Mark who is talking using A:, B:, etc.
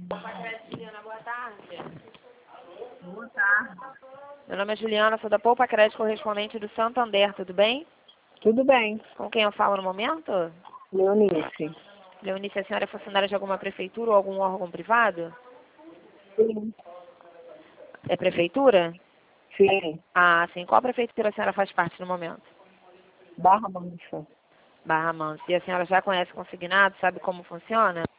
A: Juliana, boa tarde.
B: Boa tarde.
A: Meu nome é Juliana, sou da Poupa Crédito, correspondente do Santander, tudo bem?
B: Tudo bem.
A: Com quem eu falo no momento?
B: Leonice.
A: Leonice, a senhora é funcionária de alguma prefeitura ou algum órgão privado?
B: Sim.
A: É prefeitura?
B: Sim.
A: Ah, sim. Qual prefeitura a senhora faz parte no momento?
B: Barra Mansa.
A: Barra Mansa. E a senhora já conhece o consignado, sabe como funciona?